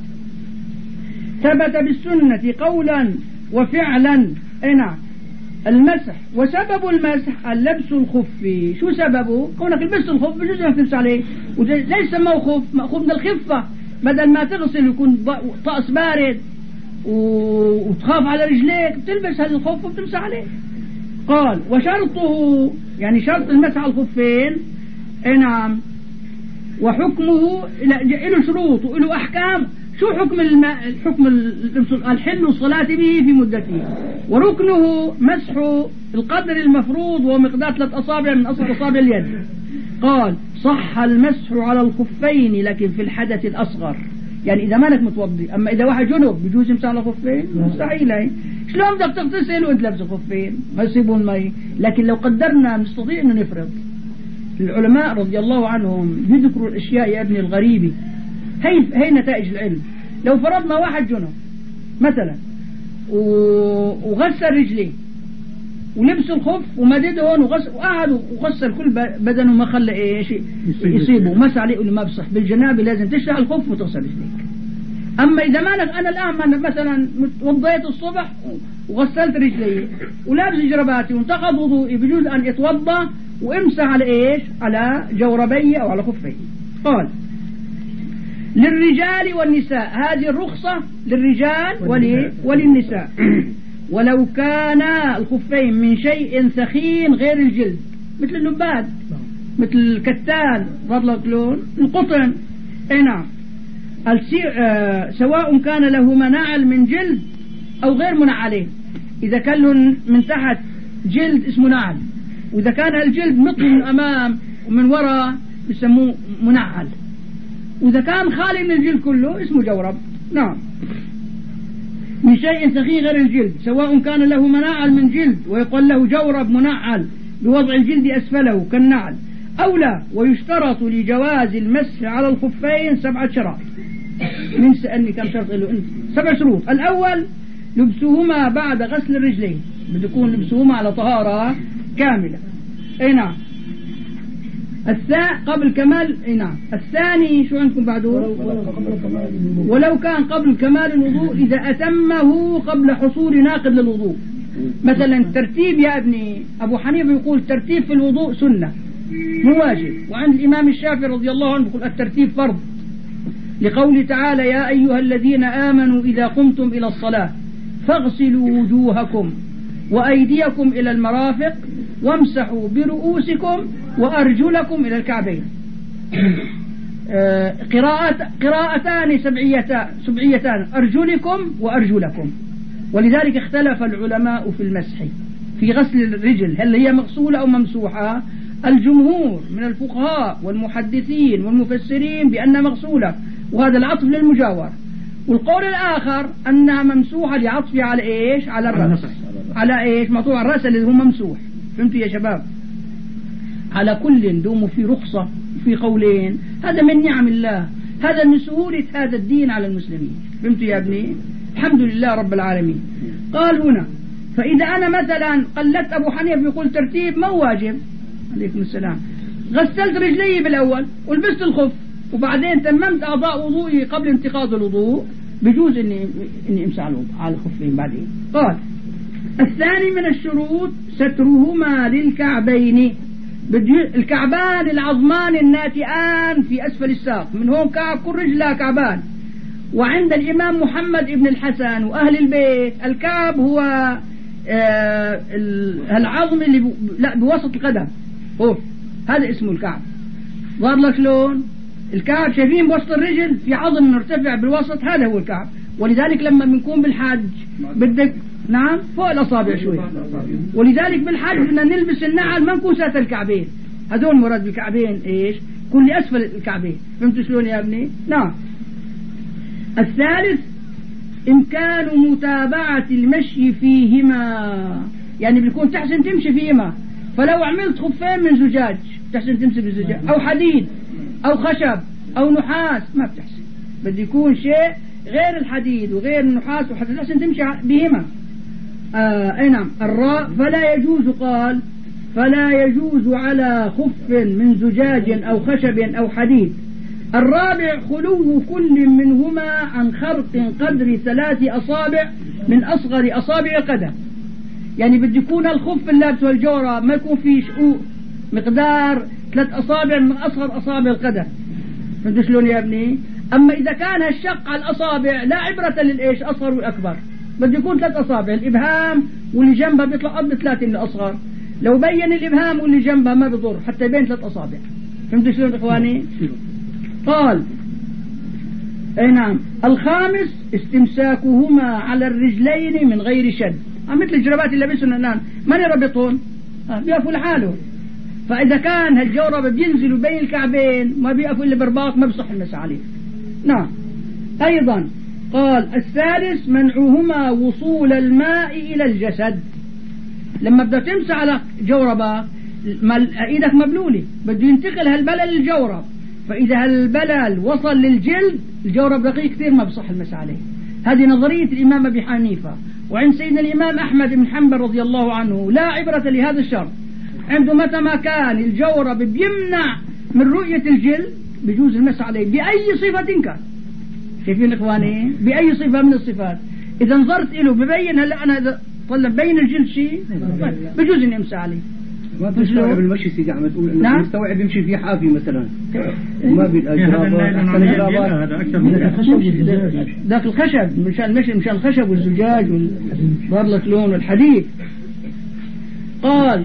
ثبت بالسنة قولا وفعلا هنا المسح. وسبب المسح اللبس الخف. شو سببه؟ كونك لبست الخف بجوز انك تمسح عليه، ليش سموه خف؟ مأخوذ من الخفة، بدل ما تغسل يكون طقس بارد وتخاف على رجليك بتلبس هذا الخف وبتمسح عليه. قال وشرطه يعني شرط المسح على الخفين نعم، وحكمه له شروط وله أحكام. شو حكم الماء؟ حكم الحل والصلاة به في مدته، وركنه مسح القدر المفروض ومقدار ثلاث أصابع من أصل أصابع اليد. قال صح المسح على الخفين لكن في الحدث الأصغر، يعني إذا مالك متوضي. أما إذا واحد جنب بيجوز يمسح على الخفين؟ مستحيل. هي شلون بدك تغتسل وأنت لابس الخفين؟ ما يصيبون مي. لكن لو قدرنا نستطيع أن نفرض. العلماء رضي الله عنهم يذكروا الأشياء يا ابني الغريبة. هي هي نتائج العلم. لو فرضنا واحد جنب مثلا وغسل رجليه ولبس الخف ومددهن وغسل وقعد وغسل كل بدنه ما خلى ايش يصيبه ومسح عليه، يقول ما بصح بالجنابه لازم تشرع الخف وتغسل رجليك. اما اذا مالك انا الان مثلا وضيت الصبح وغسلت رجلي ولابس جرباتي وانتقض وضوئي بجوز ان اتوضا وامسح على ايش؟ على جوربي او على خفي. قال للرجال والنساء، هذه الرخصة للرجال وللنساء. ولو كان الخفين من شيء ثخين غير الجلد مثل اللباد مثل الكتان فضلك لون القطن نعم، سواء كان له مناعل من جلد أو غير منعلين. إذا كان له من تحت جلد اسمه نعل، وإذا كان الجلد مطل من أمام ومن وراء بيسموه منعل. وإذا كان خالي من الجلد كله اسمه جورب. نعم. من شيء سخي غير الجلد سواء كان له مناعل من جلد ويقال له جورب منعل بوضع الجلد أسفله كالنعل أو لا. ويشترط لجواز المسح على الخفين سبعة شرائط. من سألني كم شرط له أنت؟ سبع شروط. الأول لبسهما بعد غسل الرجلين، بده يكون لبسهما على طهارة كاملة. اي نعم. الثاني قبل كمال. اي نعم. الثاني شو عندكم بعده؟ ولو كان قبل كمال الوضوء إذا أتمه قبل حصول ناقض للوضوء. مثلا ترتيب يا ابني أبو حنيفة يقول ترتيب في الوضوء سنة مو واجب، وعند الإمام الشافعي رضي الله عنه يقول الترتيب فرض، لقوله تعالى يا أيها الذين آمنوا إذا قمتم إلى الصلاة فاغسلوا وجوهكم وأيديكم إلى المرافق وامسحوا برؤوسكم وأرجلكم إلى الكعبين. قراءات قراءتان سبعيتان سبعيتان أرجلكم وأرجلكم. ولذلك اختلف العلماء في المسح في غسل الرجل هل هي مغسولة أو ممسوحة. الجمهور من الفقهاء والمحدثين والمفسرين بأنها مغسولة، وهذا العطف للمجاور. والقول الآخر أنها ممسوحة لعطفها على إيش؟ على الرأس. على إيش؟ مطوع الرأس اللي هو ممسوح. فهمتوا يا شباب؟ على كل دوم في رخصة في قولين، هذا من نعم الله، هذا من سهولة هذا الدين على المسلمين. فهمتوا يا ابني؟ الحمد لله رب العالمين. قال هنا فإذا أنا مثلا قلت أبو حنيفة يقول ترتيب ما واجب، عليكم السلام، غسلت رجلي بالأول ولبست الخف وبعدين تممت أعضاء وضوئي قبل انتقاض الوضوء، بجوز إني إني أمسح على الخفين بعدين. قال الثاني من الشروط سترهما للكعبين. الكعبان العظمان الناتئان في أسفل الساق، من هون كعب كل رجل كعبان. وعند الإمام محمد ابن الحسن وأهل البيت الكعب هو آه العظم اللي ب... لا بوسط القدم، هو هذا اسمه الكعب. ظهر لك شلون الكعب؟ شايفين بوسط الرجل في عظم مرتفع بالوسط، هذا هو الكعب. ولذلك لما بنكون بالحج بدك نعم فوق الأصابع شوي، ولذلك بالحج بدنا نلبس النعل ما نكون سات الكعبين، هذول مراد بالكعبين ايش؟ كل أسفل الكعبين. فهمتوا شلون يا ابني؟ نعم. الثالث إمكان متابعة المشي فيهما، يعني بيكون تحسن تمشي فيهما. فلو عملت خفين من زجاج تحسن تمشي بالزجاج، أو حديد أو خشب أو نحاس ما بتحسن، بده يكون شيء غير الحديد وغير النحاس وحتى تحسن تمشي بهما. آه أي نعم. الراء فلا يجوز، قال فلا يجوز على خف من زجاج أو خشب أو حديد. الرابع خلو كل منهما عن خرق قدر ثلاث أصابع من أصغر أصابع القدم، يعني بده يكون الخف اللابس والجورة ما يكون فيه شقوق مقدار ثلاث أصابع من أصغر أصابع القدم. فهمتوا شلون يا ابني؟ أما إذا كان الشق على الأصابع لا عبرة للإيش أصغر والأكبر، بده يكون ثلاث أصابع، الإبهام واللي جنبها بيطلع قد ثلاثة من الأصغر، لو بين الإبهام واللي جنبها ما بيضر حتى يبين ثلاث أصابع. فهمتوا شلون إخواني؟ قال اي نعم. الخامس استمساكهما على الرجلين من غير شد، مثل الجرابات اللي لابسهم الآن ما يربطون بيقفوا لحاله، فإذا كان هالجورب بينزلوا بين الكعبين ما بيقفوا إلا برباط ما بصح المسح عليه. نعم. أيضا قال الثالث منعهما وصول الماء إلى الجسد. لما بدك تمسح على جوربة ايدك مبلولة بده ينتقل هالبلل للجورب، فإذا هالبلل وصل للجلد الجورب دقيق كثير ما بصح المسح عليه. هذه نظرية الإمام أبي حنيفة. وعند سيدنا الإمام أحمد بن حنبل رضي الله عنه لا عبرة لهذا الشرط، عنده متى ما كان الجورب بيمنع من رؤية الجلد بجوز المسح عليه بأي صفة كان. شايفين إخواني؟ بأي صفة من الصفات. إذا نظرت له ببين هلا أنا إذا طلع بين الجلد شيء بجوز إني أمسح عليه. ما بيستوعب المشي سيدي عم تقول انه نعم؟ بيستوعب يمشي في حافي مثلا وما بالاجرابات احسن اجرابات هذا اكثر من الخشب، ذاك الخشب مشان المشي مشان الخشب والزجاج والبرلة لون والحديد. قال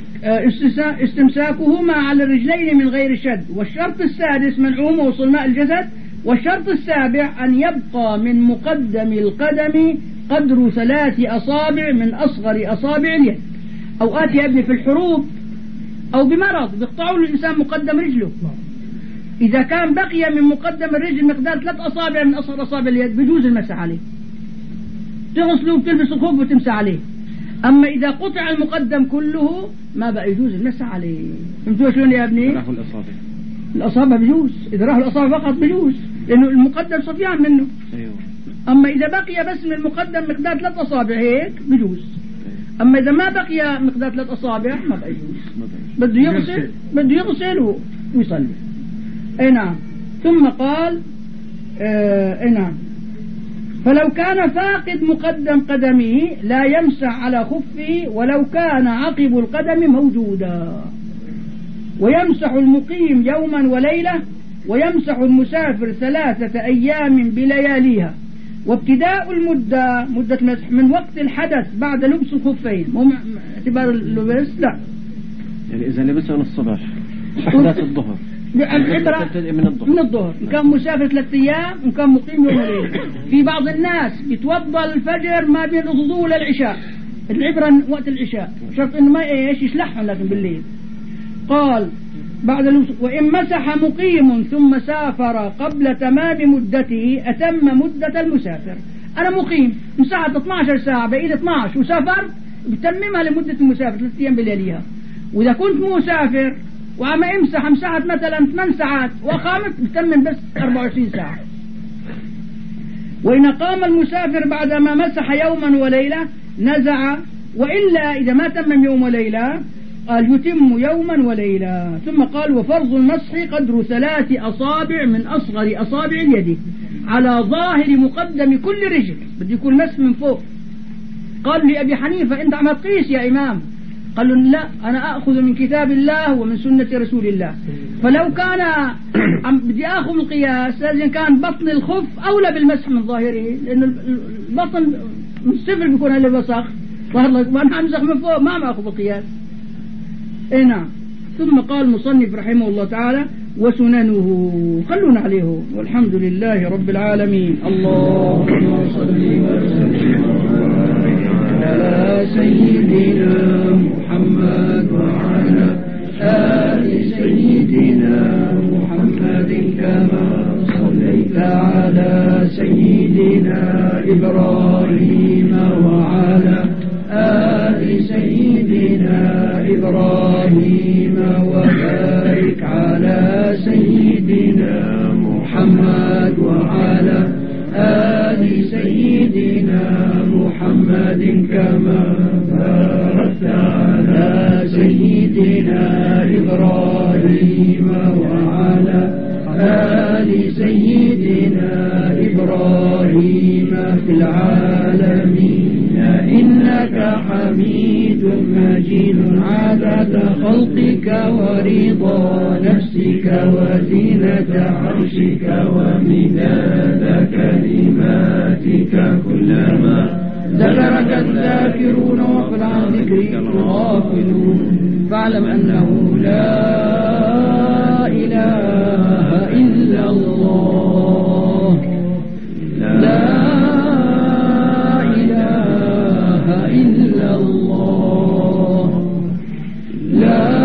استمساكهما على الرجلين من غير شد. والشرط السادس منعهما وصول ماء الجسد. والشرط السابع أن يبقى من مقدم القدم قدر ثلاث أصابع من أصغر أصابع اليد. أوقات يا ابني في الحروب أو بمرض بيقطعوا الإنسان مقدم رجله، إذا كان بقي من مقدم الرجل مقدار ثلاث أصابع من أصغر أصابع اليد بجوز المسح عليه، تغسله وتلبس الخف وتمسح عليه. أما إذا قطع المقدم كله ما بقى يجوز المسح عليه. فهمتوا شلون يا ابني؟ راحوا الأصابع الأصابع بجوز، إذا راحوا الأصابع فقط بجوز لأنه المقدم صفيان منه. أيوة. أما إذا بقي بس من المقدم مقدار ثلاث أصابع هيك بجوز. أما إذا ما بقي مقدار ثلاث أصابع ما بقى يجوز، بده يغسل بده يغسل ويصلي. أي نعم. ثم قال آه أي نعم فلو كان فاقد مقدم قدمه لا يمسح على خفه ولو كان عقب القدم موجودا، ويمسح المقيم يوما وليلة، ويمسح المسافر ثلاثة أيام بلياليها. وابتداء المدة مدة المسح من وقت الحدث بعد لبس الخفين، مو اعتبار اللبس لا، يعني إذا لبسهم الصباح أحداث الظهر العبرة من الظهر من الظهر إن كان مسافر ثلاثة أيام إن كان مقيم يوم وليلة. في بعض الناس بتوضى الفجر ما بين الظهر للعشاء، العبرة وقت العشاء، شرط إنه ما إيش يشلحهم لكن بالليل. قال بعد لبس وإن مسح مقيم ثم سافر قبل تمام مدته أتم مدة المسافر. أنا مقيم مساحة اثنتي عشرة ساعة بقيت اثني عشر وسافر بتممها لمدة المسافر ثلاثة أيام بلياليها. وإذا كنت مسافر وعم امسح مساحة مثلا ثمان ساعات وأقامت بتمم بس أربعة وعشرين ساعة. وإن قام المسافر بعدما مسح يوما وليلة نزع، وإلا إذا ما تمم يوم وليلة قال يتم يوما وليلة. ثم قال وفرض المسح قدر ثلاث أصابع من أصغر أصابع اليد على ظاهر مقدم كل رجل، بده يكون مسح من فوق. قال لأبي حنيفة أنت عم تقيس يا إمام؟ قال له لا أنا أخذ من كتاب الله ومن سنة رسول الله. فلو كان عم بدي أخذ القياس لازم كان بطن الخف أولى بالمسح من ظاهره، لأن البطن من الصفر بيكون هذا الوسخ ظهر لك، وأنا أمسح من فوق ما ما أخذ القياس. إيه نعم. ثم قال المصنف رحمه الله تعالى وسننه، خلونا عليه. والحمد لله رب العالمين. اللهم صل وسلم على سيدنا محمد وعلى آل سيدنا محمد كما صليت على سيدنا إبراهيم وعلى آل سيدنا إبراهيم وبارك على سيدنا محمد وعلى آل سيدنا محمد كما باركت على سيدنا إبراهيم وعلى آل سيدنا إبراهيم في العالمين إنك حميد مجيد عدد خلقك ورضا نفسك وزينة عرشك ومداد كلماتك كلما ذكرك الذاكرون وقل عن ذكرك الغافلون فاعلم أنه لا إله إلا الله، لا إلا الله، لا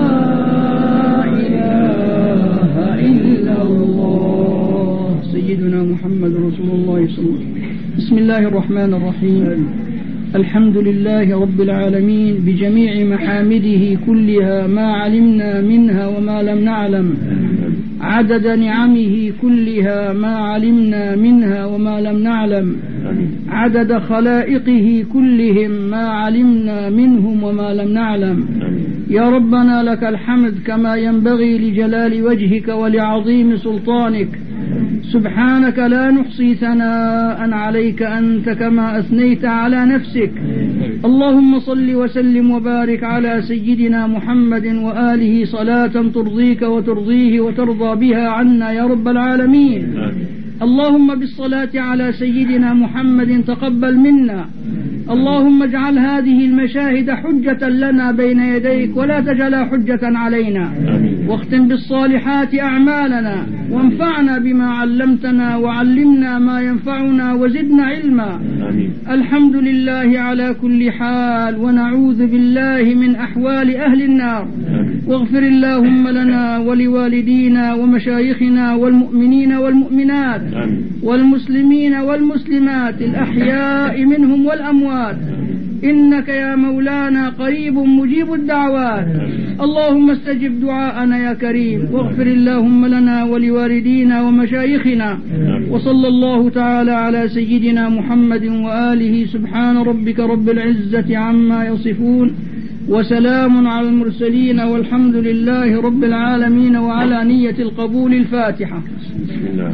إله إلا الله. سيدنا محمد رسول الله صلى الله عليه وسلم. بسم الله الرحمن الرحيم. الحمد لله رب العالمين بجميع محامده كلها ما علمنا منها وما لم نعلم، عدد نعمه كلها ما علمنا منها وما لم نعلم، عدد خلائقه كلهم ما علمنا منهم وما لم نعلم. يا ربنا لك الحمد كما ينبغي لجلال وجهك ولعظيم سلطانك، سبحانك لا نحصي ثناء عليك أنت كما أثنيت على نفسك. اللهم صل وسلم وبارك على سيدنا محمد وآله صلاة ترضيك وترضيه وترضى بها عنا يا رب العالمين. اللهم بالصلاة على سيدنا محمد تقبل منا اللهم اجعل هذه المشاهد حجة لنا بين يديك ولا تجعلها حجة علينا. واختم بالصالحات أعمالنا وانفعنا بما علمتنا وعلمنا ما ينفعنا وزدنا علما. الحمد لله على كل حال ونعوذ بالله من أحوال أهل النار. واغفر اللهم لنا ولوالدينا ومشايخنا والمؤمنين والمؤمنات والمسلمين والمسلمات الأحياء منهم والأموات، إنك يا مولانا قريب مجيب الدعوات. اللهم استجب دعاءنا يا كريم، واغفر اللهم لنا ولوالدينا ومشايخنا. وصلى الله تعالى على سيدنا محمد وآله. سبحان ربك رب العزة عما يصفون وسلام على المرسلين والحمد لله رب العالمين. وعلى نية القبول الفاتحة. بسم الله.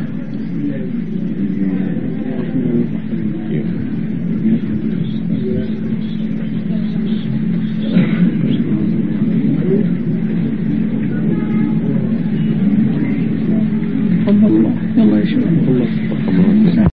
الله يلا يا شباب.